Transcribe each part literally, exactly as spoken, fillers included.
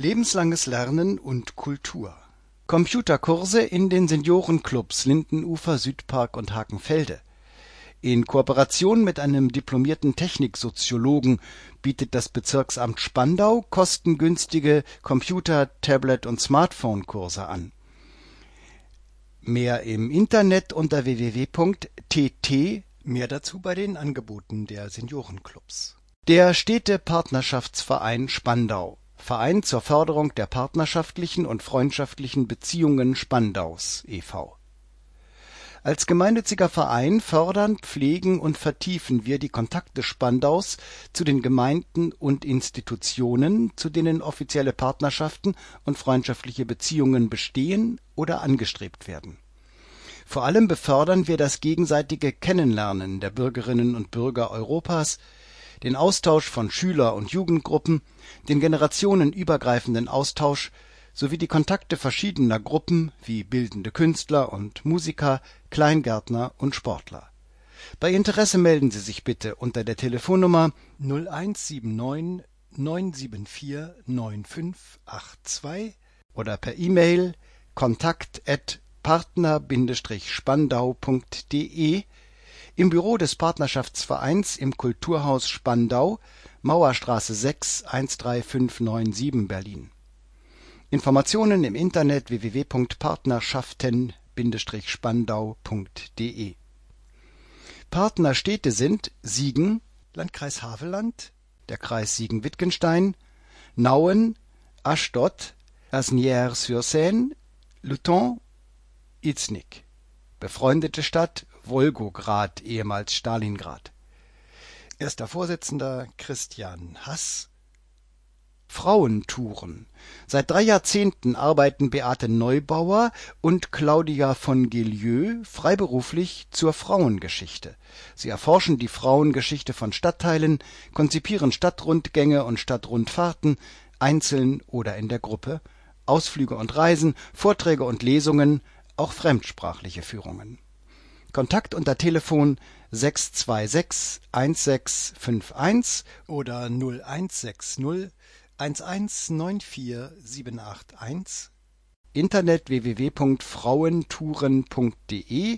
Lebenslanges Lernen und Kultur. Computerkurse in den Seniorenclubs Lindenufer, Südpark und Hakenfelde. In Kooperation mit einem diplomierten Techniksoziologen bietet das Bezirksamt Spandau kostengünstige Computer-, Tablet- und Smartphone-Kurse an. Mehr im Internet unter w w w punkt t t. Mehr dazu bei den Angeboten der Seniorenclubs. Der Städte-Partnerschaftsverein Spandau. Verein zur Förderung der partnerschaftlichen und freundschaftlichen Beziehungen Spandaus e V Als gemeinnütziger Verein fördern, pflegen und vertiefen wir die Kontakte Spandaus zu den Gemeinden und Institutionen, zu denen offizielle Partnerschaften und freundschaftliche Beziehungen bestehen oder angestrebt werden. Vor allem befördern wir das gegenseitige Kennenlernen der Bürgerinnen und Bürger Europas, den Austausch von Schüler- und Jugendgruppen, den generationenübergreifenden Austausch sowie die Kontakte verschiedener Gruppen wie bildende Künstler und Musiker, Kleingärtner und Sportler. Bei Interesse melden Sie sich bitte unter der Telefonnummer null eins sieben neun neun sieben vier neun fünf acht zwei oder per E-Mail kontakt at partner Bindestrich spandau punkt de, im Büro des Partnerschaftsvereins im Kulturhaus Spandau, Mauerstraße sechs eins drei fünf neun sieben Berlin. Informationen im Internet w w w punkt partnerschaften Bindestrich spandau punkt de. Partnerstädte sind Siegen, Landkreis Havelland, der Kreis Siegen-Wittgenstein, Nauen, Aschdod, Asnières-sur-Seine, Luton, Iznik. Befreundete Stadt Wolgograd, ehemals Stalingrad. Erster Vorsitzender Christian Hass. Frauentouren. Seit drei Jahrzehnten arbeiten Beate Neubauer und Claudia von Gelieu freiberuflich zur Frauengeschichte. Sie erforschen die Frauengeschichte von Stadtteilen, konzipieren Stadtrundgänge und Stadtrundfahrten, einzeln oder in der Gruppe, Ausflüge und Reisen, Vorträge und Lesungen, auch fremdsprachliche Führungen. Kontakt unter Telefon sechs zwei sechs eins sechs fünf eins oder null eins sechs null eins eins neun vier sieben acht eins, Internet w w w punkt frauentouren punkt de,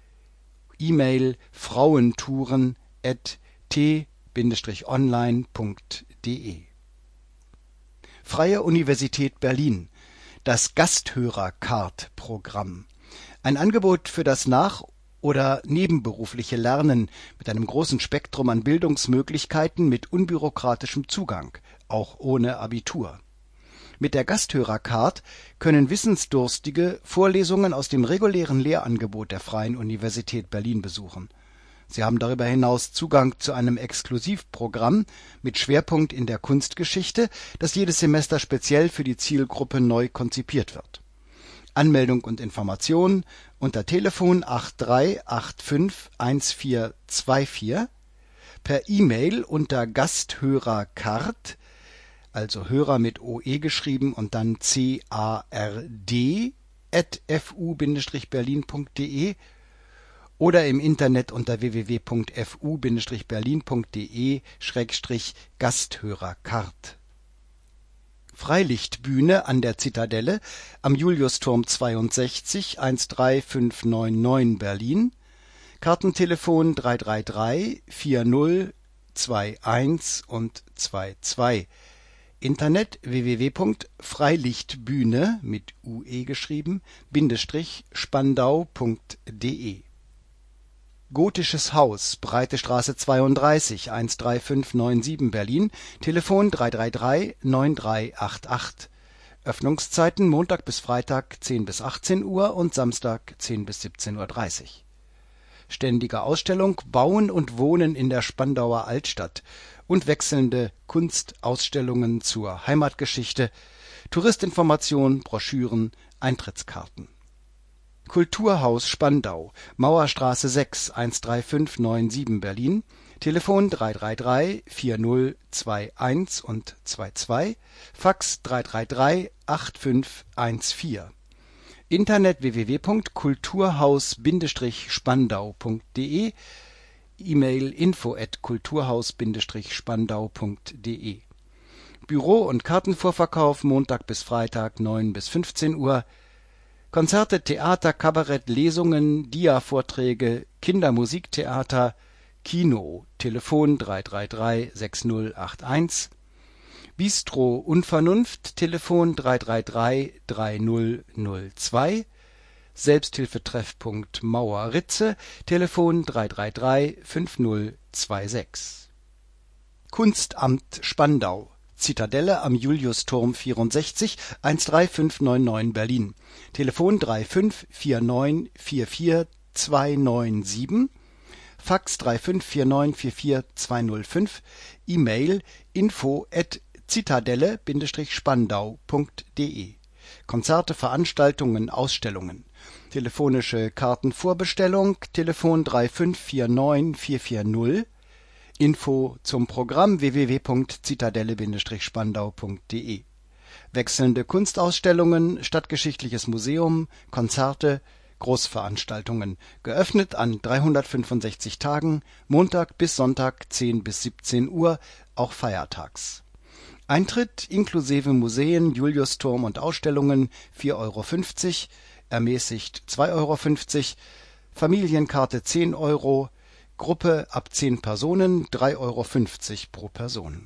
E-Mail frauentouren at t Bindestrich online punkt de. Freie Universität Berlin. Das Gasthörer-Card-Programm. Ein Angebot für das Nach- oder nebenberufliche Lernen mit einem großen Spektrum an Bildungsmöglichkeiten mit unbürokratischem Zugang, auch ohne Abitur. Mit der Gasthörer-Card können Wissensdurstige Vorlesungen aus dem regulären Lehrangebot der Freien Universität Berlin besuchen. Sie haben darüber hinaus Zugang zu einem Exklusivprogramm mit Schwerpunkt in der Kunstgeschichte, das jedes Semester speziell für die Zielgruppe neu konzipiert wird. Anmeldung und Information unter Telefon acht drei acht fünf eins vier zwei vier, per E-Mail unter gasthörercard, also Hörer mit O E geschrieben und dann C A R D at f u Bindestrich berlin punkt de oder im Internet unter w w w punkt f u Bindestrich berlin punkt de Schrägstrich Gasthörercard. Freilichtbühne an der Zitadelle am Juliusturm zweiundsechzig eins drei fünf neun neun Berlin. Kartentelefon drei drei drei vier null zwei eins und zwei zwei. Internet w w w punkt freilichtbühne mit U E geschrieben Bindestrich spandau punkt de. Gotisches Haus, Breite Straße zweiunddreißig eins drei fünf neun sieben Berlin, Telefon drei drei drei neun drei acht acht. Öffnungszeiten Montag bis Freitag zehn bis achtzehn Uhr und Samstag zehn bis siebzehn Uhr dreißig. Ständige Ausstellung Bauen und Wohnen in der Spandauer Altstadt und wechselnde Kunstausstellungen zur Heimatgeschichte, Touristinformation, Broschüren, Eintrittskarten. Kulturhaus Spandau, Mauerstraße sechs eins drei fünf neun sieben Berlin, Telefon drei drei drei vier null zwei eins und zwei zwei, Fax drei drei drei acht fünf eins vier. Internet w w w punkt kulturhaus Bindestrich spandau punkt de, E-Mail info at kulturhaus Bindestrich spandau punkt de. Büro- und Kartenvorverkauf Montag bis Freitag neun bis fünfzehn Uhr. Konzerte, Theater, Kabarett, Lesungen, Dia-Vorträge, Kindermusiktheater, Kino, Telefon drei drei drei sechs null acht eins, Bistro Unvernunft, Telefon drei drei drei drei null null zwei, Selbsthilfetreffpunkt Mauer Ritze, Telefon drei drei drei fünf null zwei sechs. Kunstamt Spandau, Zitadelle am Juliusturm vierundsechzig eins drei fünf neun neun Berlin, Telefon drei fünf vier neun vier vier zwei neun sieben, Fax drei fünf vier neun vier vier zwei null fünf, E-Mail info at zitadelle spandau punkt de. Konzerte, Veranstaltungen, Ausstellungen. Telefonische Kartenvorbestellung, Telefon drei fünf vier neun vier vier null. Info zum Programm w w w punkt zitadelle spandau punkt de. Wechselnde Kunstausstellungen, Stadtgeschichtliches Museum, Konzerte, Großveranstaltungen. Geöffnet an dreihundertfünfundsechzig Tagen, Montag bis Sonntag zehn bis siebzehn Uhr, auch feiertags. Eintritt inklusive Museen, Juliusturm und Ausstellungen vier Euro fünfzig, ermäßigt zwei Euro fünfzig, Familienkarte zehn Euro, Gruppe ab zehn Personen drei Euro fünfzig pro Person.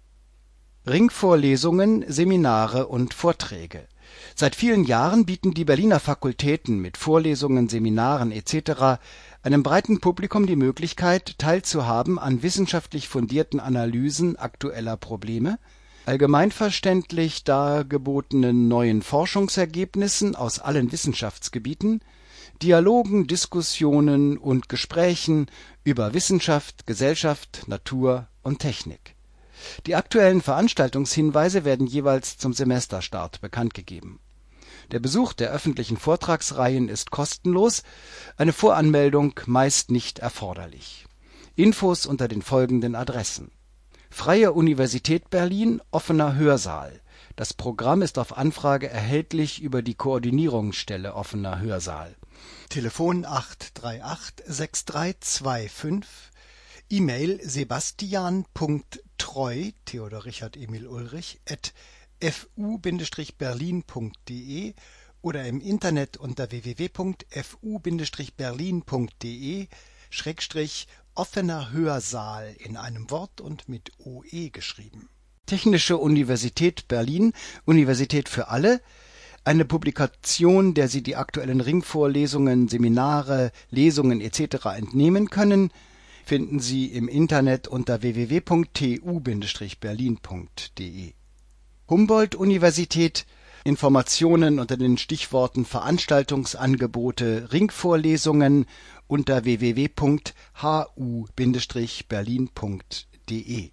Ringvorlesungen, Seminare und Vorträge. Seit vielen Jahren bieten die Berliner Fakultäten mit Vorlesungen, Seminaren et cetera einem breiten Publikum die Möglichkeit, teilzuhaben an wissenschaftlich fundierten Analysen aktueller Probleme, allgemeinverständlich dargebotenen neuen Forschungsergebnissen aus allen Wissenschaftsgebieten, Dialogen, Diskussionen und Gesprächen über Wissenschaft, Gesellschaft, Natur und Technik. Die aktuellen Veranstaltungshinweise werden jeweils zum Semesterstart bekannt gegeben. Der Besuch der öffentlichen Vortragsreihen ist kostenlos, eine Voranmeldung meist nicht erforderlich. Infos unter den folgenden Adressen: Freie Universität Berlin, offener Hörsaal. Das Programm ist auf Anfrage erhältlich über die Koordinierungsstelle offener Hörsaal. Telefon acht drei acht sechs drei zwei fünf, E-Mail sebastian punkt treu, Theodor Richard Emil Ulrich, at f u berlin punkt de oder im Internet unter w w w punkt f u berlin punkt de schrägstrich offener Hörsaal in einem Wort und mit O E geschrieben. Technische Universität Berlin, Universität für alle, eine Publikation, der Sie die aktuellen Ringvorlesungen, Seminare, Lesungen et cetera entnehmen können, finden Sie im Internet unter w w w punkt t u berlin punkt de. Humboldt-Universität, Informationen unter den Stichworten Veranstaltungsangebote, Ringvorlesungen unter w w w punkt h u berlin punkt de.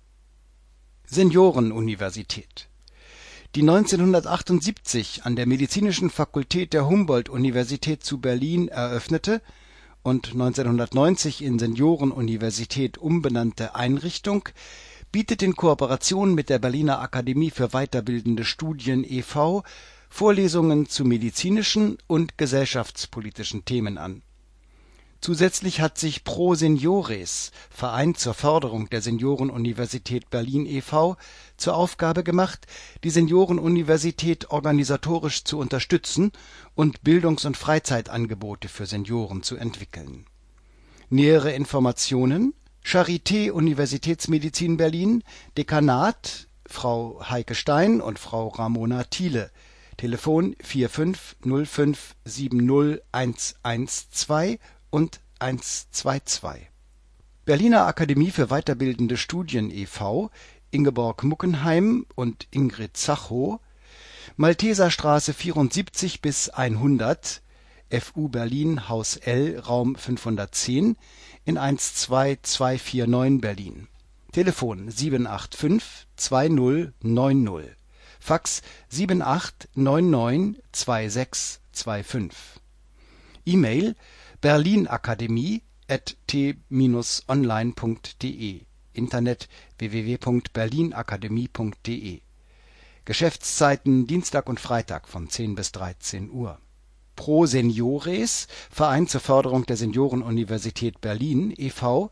Seniorenuniversität. Die neunzehnhundertachtundsiebzig an der Medizinischen Fakultät der Humboldt-Universität zu Berlin eröffnete und neunzehnhundertneunzig in Seniorenuniversität umbenannte Einrichtung bietet in Kooperation mit der Berliner Akademie für weiterbildende Studien e V Vorlesungen zu medizinischen und gesellschaftspolitischen Themen an. Zusätzlich hat sich Pro Seniores, Verein zur Förderung der Seniorenuniversität Berlin e V, zur Aufgabe gemacht, die Seniorenuniversität organisatorisch zu unterstützen und Bildungs- und Freizeitangebote für Senioren zu entwickeln. Nähere Informationen: Charité Universitätsmedizin Berlin, Dekanat Frau Heike Stein und Frau Ramona Thiele, Telefon vier fünf null fünf sieben null eins eins zwei und eins zwei zwei. Berliner Akademie für weiterbildende Studien e V, Ingeborg Muckenheim und Ingrid Zachow, Malteserstraße vierundsiebzig bis hundert, F U Berlin, Haus L, Raum fünfhundertzehn, in eins zwei zwei vier neun Berlin. Telefon sieben acht fünf zwei null neun null, Fax sieben acht neun neun zwei sechs zwei fünf. E-Mail berlinakademie at t online punkt de, Internet w w w punkt berlinakademie punkt de. Geschäftszeiten Dienstag und Freitag von zehn bis dreizehn Uhr. Pro Seniores, Verein zur Förderung der Seniorenuniversität Berlin e V,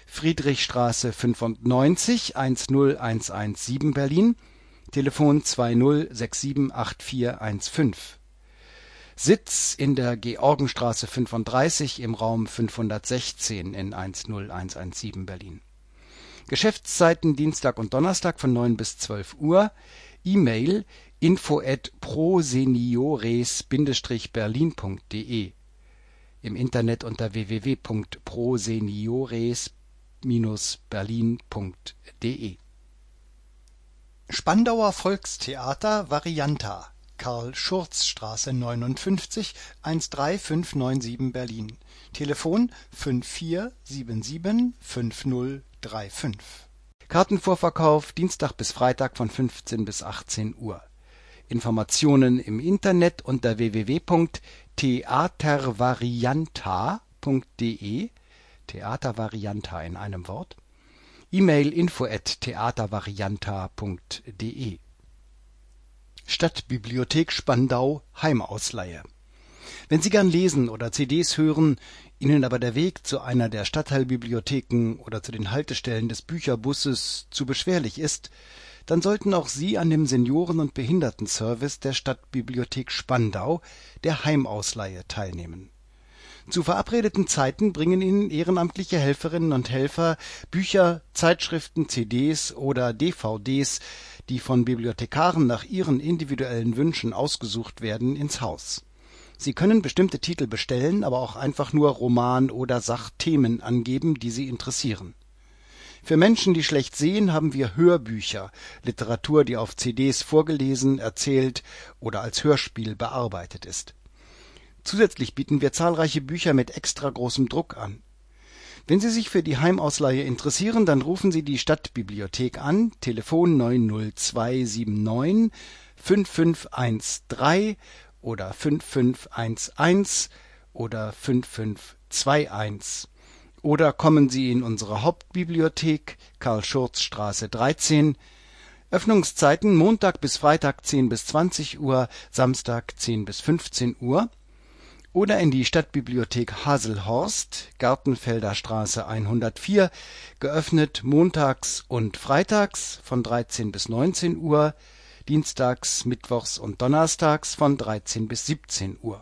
Friedrichstraße fünfundneunzig eins null eins eins sieben Berlin, Telefon zwei null sechs sieben acht vier eins fünf. Sitz in der Georgenstraße fünfunddreißig im Raum fünfhundertsechzehn in eins null eins eins sieben Berlin. Geschäftszeiten Dienstag und Donnerstag von neun bis zwölf Uhr. E-Mail info at proseniores Berlin punkt de. Im Internet unter w w w punkt proseniores Berlin punkt de. Spandauer Volkstheater Varianta, Karl-Schurz-Straße neunundfünfzig eins drei fünf neun sieben Berlin. Telefon fünf vier sieben sieben fünf null drei fünf. Kartenvorverkauf Dienstag bis Freitag von fünfzehn bis achtzehn Uhr. Informationen im Internet unter w w w punkt theatervarianta punkt de, Theatervarianta in einem Wort. E-Mail info at theatervarianta punkt de. Stadtbibliothek Spandau Heimausleihe. Wenn Sie gern lesen oder C Ds hören, Ihnen aber der Weg zu einer der Stadtteilbibliotheken oder zu den Haltestellen des Bücherbusses zu beschwerlich ist, dann sollten auch Sie an dem Senioren- und Behindertenservice der Stadtbibliothek Spandau, der Heimausleihe, teilnehmen. Zu verabredeten Zeiten bringen Ihnen ehrenamtliche Helferinnen und Helfer Bücher, Zeitschriften, C Ds oder D V Ds, die von Bibliothekaren nach ihren individuellen Wünschen ausgesucht werden, ins Haus. Sie können bestimmte Titel bestellen, aber auch einfach nur Roman- oder Sachthemen angeben, die Sie interessieren. Für Menschen, die schlecht sehen, haben wir Hörbücher, Literatur, die auf C Ds vorgelesen, erzählt oder als Hörspiel bearbeitet ist. Zusätzlich bieten wir zahlreiche Bücher mit extra großem Druck an. Wenn Sie sich für die Heimausleihe interessieren, dann rufen Sie die Stadtbibliothek an, Telefon neun null zwei sieben neun fünf fünf eins drei oder fünf fünf eins eins oder fünf fünf zwei eins. Oder kommen Sie in unsere Hauptbibliothek, Karl-Schurz-Straße dreizehn. Öffnungszeiten Montag bis Freitag zehn bis zwanzig Uhr, Samstag zehn bis fünfzehn Uhr. Oder in die Stadtbibliothek Haselhorst, Gartenfelder Straße hundertvier, geöffnet montags und freitags von dreizehn bis neunzehn Uhr, dienstags, mittwochs und donnerstags von dreizehn bis siebzehn Uhr.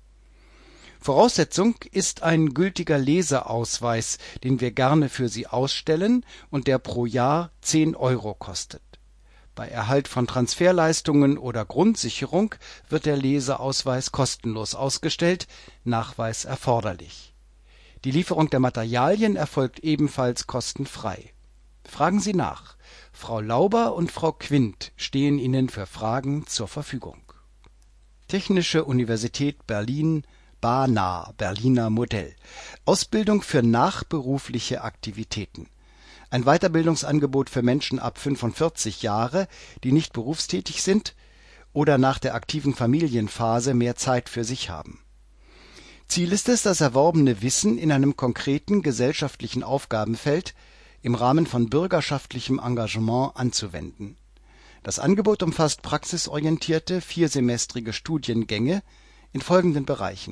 Voraussetzung ist ein gültiger Leseausweis, den wir gerne für Sie ausstellen und der pro Jahr zehn Euro kostet. Bei Erhalt von Transferleistungen oder Grundsicherung wird der Leseausweis kostenlos ausgestellt, Nachweis erforderlich. Die Lieferung der Materialien erfolgt ebenfalls kostenfrei. Fragen Sie nach. Frau Lauber und Frau Quint stehen Ihnen für Fragen zur Verfügung. Technische Universität Berlin, B A N A, Berliner Modell. Ausbildung für nachberufliche Aktivitäten. Ein Weiterbildungsangebot für Menschen ab fünfundvierzig Jahre, die nicht berufstätig sind oder nach der aktiven Familienphase mehr Zeit für sich haben. Ziel ist es, das erworbene Wissen in einem konkreten gesellschaftlichen Aufgabenfeld im Rahmen von bürgerschaftlichem Engagement anzuwenden. Das Angebot umfasst praxisorientierte, viersemestrige Studiengänge in folgenden Bereichen: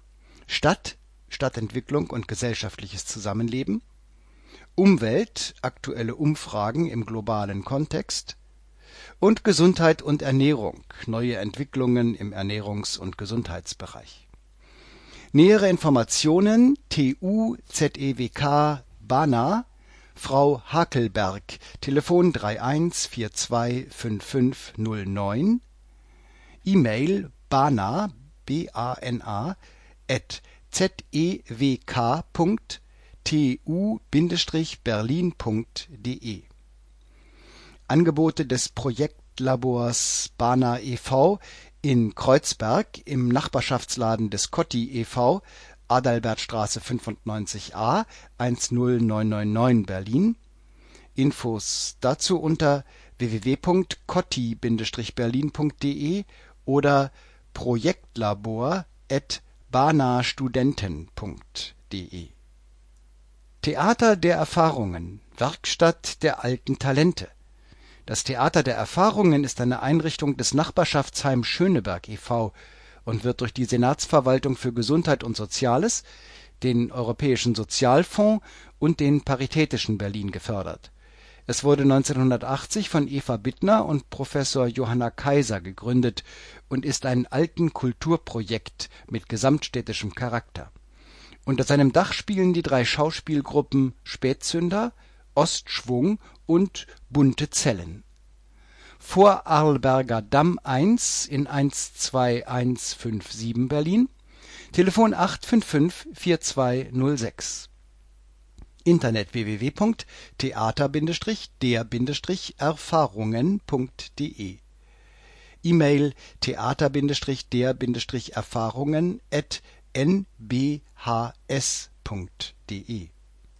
Stadt, Stadtentwicklung und gesellschaftliches Zusammenleben, Umwelt, aktuelle Umfragen im globalen Kontext und Gesundheit und Ernährung, neue Entwicklungen im Ernährungs- und Gesundheitsbereich. Nähere Informationen T U Z E W K B A N A, Frau Hakelberg, Telefon drei eins vier zwei fünf fünf null neun, E-Mail bana, B A N A, at z e w k punkt t u Berlin punkt de. Angebote des Projektlabors B A N A e V in Kreuzberg im Nachbarschaftsladen des Cotti e V, Adalbertstraße fünfundneunzig a eins null neun neun neun Berlin. Infos dazu unter w w w punkt cotti Bindestrich berlin punkt de oder projektlabor at banastudenten punkt de. Theater der Erfahrungen, Werkstatt der alten Talente. Das Theater der Erfahrungen ist eine Einrichtung des Nachbarschaftsheim Schöneberg e V und wird durch die Senatsverwaltung für Gesundheit und Soziales, den Europäischen Sozialfonds und den Paritätischen Berlin gefördert. Es wurde neunzehnhundertachtzig von Eva Bittner und Professor Johanna Kaiser gegründet und ist ein Alten-Kulturprojekt mit gesamtstädtischem Charakter. Unter seinem Dach spielen die drei Schauspielgruppen Spätzünder, Ostschwung und Bunte Zellen. Vor Arlberger Damm eins in eins zwei eins fünf sieben Berlin, Telefon acht fünf fünf vier zwei null sechs. Internet w w w punkt theater der erfahrungen punkt de. E-Mail theater der erfahrungen at n b h s punkt de.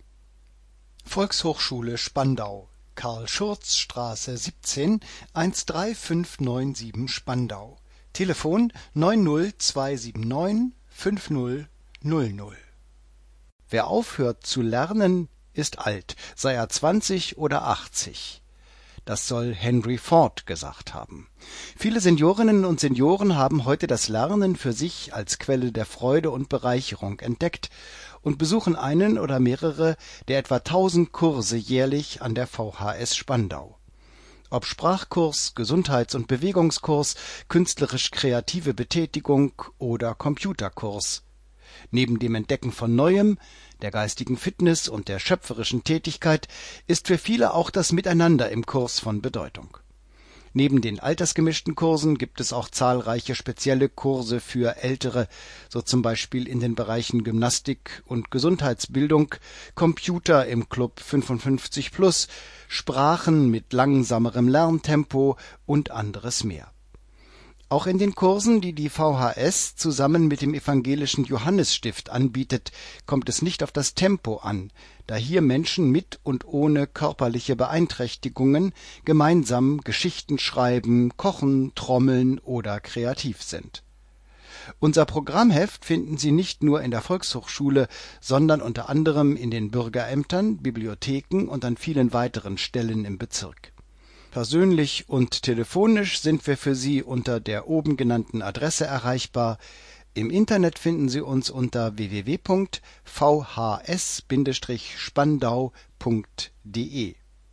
Volkshochschule Spandau, Karl-Schurz-Straße siebzehn, eins drei fünf neun sieben Spandau. Telefon neun null zwei sieben neun fünf null null null. Wer aufhört zu lernen, ist alt, sei er zwanzig oder achtzig. Das soll Henry Ford gesagt haben. Viele Seniorinnen und Senioren haben heute das Lernen für sich als Quelle der Freude und Bereicherung entdeckt und besuchen einen oder mehrere der etwa tausend Kurse jährlich an der V H S Spandau. Ob Sprachkurs, Gesundheits- und Bewegungskurs, künstlerisch-kreative Betätigung oder Computerkurs. Neben dem Entdecken von Neuem, der geistigen Fitness und der schöpferischen Tätigkeit ist für viele auch das Miteinander im Kurs von Bedeutung. Neben den altersgemischten Kursen gibt es auch zahlreiche spezielle Kurse für Ältere, so zum Beispiel in den Bereichen Gymnastik und Gesundheitsbildung, Computer im Club fünfundfünfzig plus, Sprachen mit langsamerem Lerntempo und anderes mehr. Auch in den Kursen, die die V H S zusammen mit dem Evangelischen Johannesstift anbietet, kommt es nicht auf das Tempo an, da hier Menschen mit und ohne körperliche Beeinträchtigungen gemeinsam Geschichten schreiben, kochen, trommeln oder kreativ sind. Unser Programmheft finden Sie nicht nur in der Volkshochschule, sondern unter anderem in den Bürgerämtern, Bibliotheken und an vielen weiteren Stellen im Bezirk. Persönlich und telefonisch sind wir für Sie unter der oben genannten Adresse erreichbar. Im Internet finden Sie uns unter w w w punkt v h s spandau punkt de.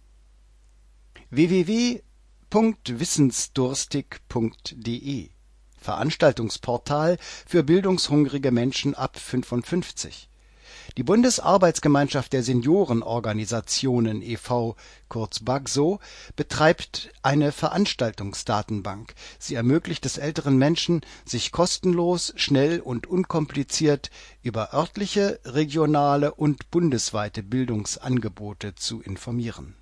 w w w punkt wissensdurstig punkt de Veranstaltungsportal für bildungshungrige Menschen ab fünfundfünfzig. Die Bundesarbeitsgemeinschaft der Seniorenorganisationen e V, kurz BAGSO, betreibt eine Veranstaltungsdatenbank. Sie ermöglicht es älteren Menschen, sich kostenlos, schnell und unkompliziert über örtliche, regionale und bundesweite Bildungsangebote zu informieren.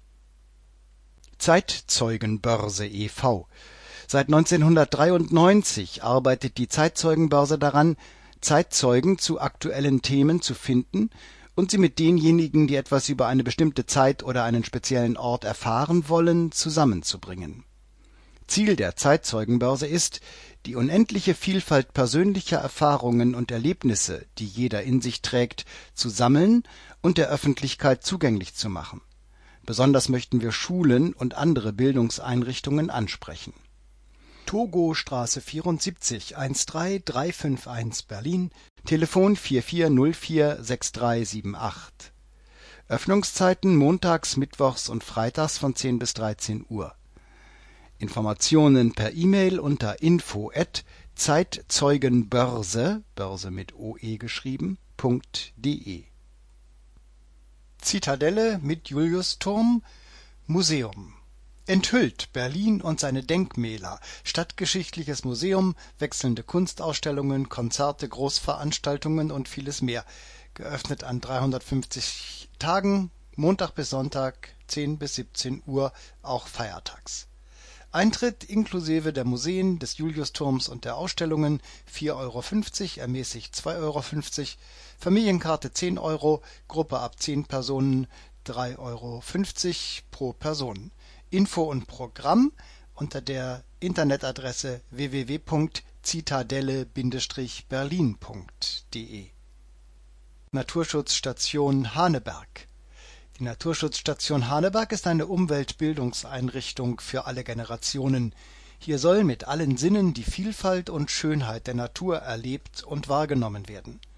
Zeitzeugenbörse e V. Seit neunzehnhundertdreiundneunzig arbeitet die Zeitzeugenbörse daran, Zeitzeugen zu aktuellen Themen zu finden und sie mit denjenigen, die etwas über eine bestimmte Zeit oder einen speziellen Ort erfahren wollen, zusammenzubringen. Ziel der Zeitzeugenbörse ist, die unendliche Vielfalt persönlicher Erfahrungen und Erlebnisse, die jeder in sich trägt, zu sammeln und der Öffentlichkeit zugänglich zu machen. Besonders möchten wir Schulen und andere Bildungseinrichtungen ansprechen. Togo-Straße vierundsiebzig, eins drei drei fünf eins Berlin, Telefon vier vier null vier sechs drei sieben acht. Öffnungszeiten montags, mittwochs und freitags von zehn bis dreizehn Uhr. Informationen per E-Mail unter info at zeitzeugenbörse, Börse mit O E geschrieben, .de. Zitadelle mit Juliusturm, Museum. Enthüllt Berlin und seine Denkmäler, Stadtgeschichtliches Museum, wechselnde Kunstausstellungen, Konzerte, Großveranstaltungen und vieles mehr. Geöffnet an dreihundertfünfzig Tagen, Montag bis Sonntag, zehn bis siebzehn Uhr, auch feiertags. Eintritt inklusive der Museen, des Juliusturms und der Ausstellungen vier Euro fünfzig, ermäßigt zwei Euro fünfzig, Familienkarte zehn Euro, Gruppe ab zehn Personen drei Euro fünfzig pro Person. Info und Programm unter der Internetadresse w w w punkt zitadelle Bindestrich berlin punkt de. Naturschutzstation Haneberg. Die Naturschutzstation Haneberg ist eine Umweltbildungseinrichtung für alle Generationen. Hier soll mit allen Sinnen die Vielfalt und Schönheit der Natur erlebt und wahrgenommen werden.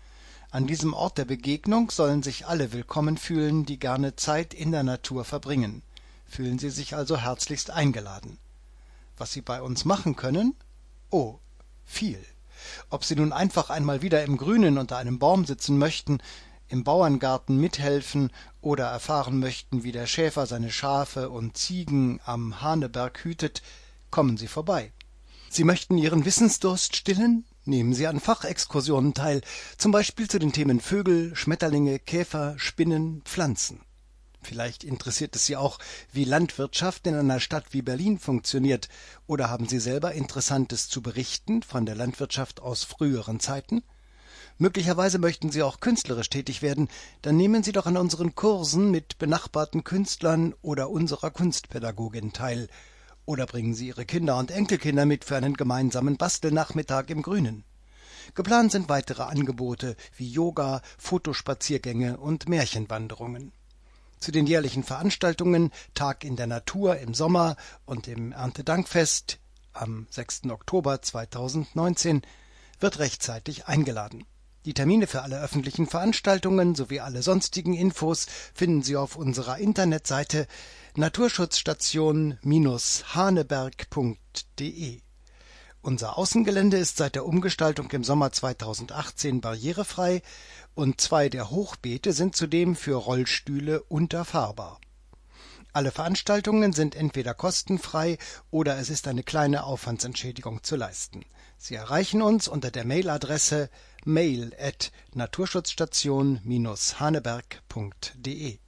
An diesem Ort der Begegnung sollen sich alle willkommen fühlen, die gerne Zeit in der Natur verbringen. Fühlen Sie sich also herzlichst eingeladen. Was Sie bei uns machen können? Oh, viel. Ob Sie nun einfach einmal wieder im Grünen unter einem Baum sitzen möchten, im Bauerngarten mithelfen oder erfahren möchten, wie der Schäfer seine Schafe und Ziegen am Haneberg hütet, kommen Sie vorbei. Sie möchten Ihren Wissensdurst stillen? Nehmen Sie an Fachexkursionen teil, zum Beispiel zu den Themen Vögel, Schmetterlinge, Käfer, Spinnen, Pflanzen. Vielleicht interessiert es Sie auch, wie Landwirtschaft in einer Stadt wie Berlin funktioniert, oder haben Sie selber Interessantes zu berichten von der Landwirtschaft aus früheren Zeiten? Möglicherweise möchten Sie auch künstlerisch tätig werden, dann nehmen Sie doch an unseren Kursen mit benachbarten Künstlern oder unserer Kunstpädagogin teil. Oder bringen Sie Ihre Kinder und Enkelkinder mit für einen gemeinsamen Bastelnachmittag im Grünen. Geplant sind weitere Angebote wie Yoga, Fotospaziergänge und Märchenwanderungen. Zu den jährlichen Veranstaltungen Tag in der Natur im Sommer und dem Erntedankfest am sechsten Oktober zweitausendneunzehn wird rechtzeitig eingeladen. Die Termine für alle öffentlichen Veranstaltungen sowie alle sonstigen Infos finden Sie auf unserer Internetseite naturschutzstation Bindestrich haneberg punkt de. Unser Außengelände ist seit der Umgestaltung im Sommer zweitausendachtzehn barrierefrei und zwei der Hochbeete sind zudem für Rollstühle unterfahrbar. Alle Veranstaltungen sind entweder kostenfrei oder es ist eine kleine Aufwandsentschädigung zu leisten. Sie erreichen uns unter der Mailadresse mail at naturschutzstation Bindestrich haneberg punkt de.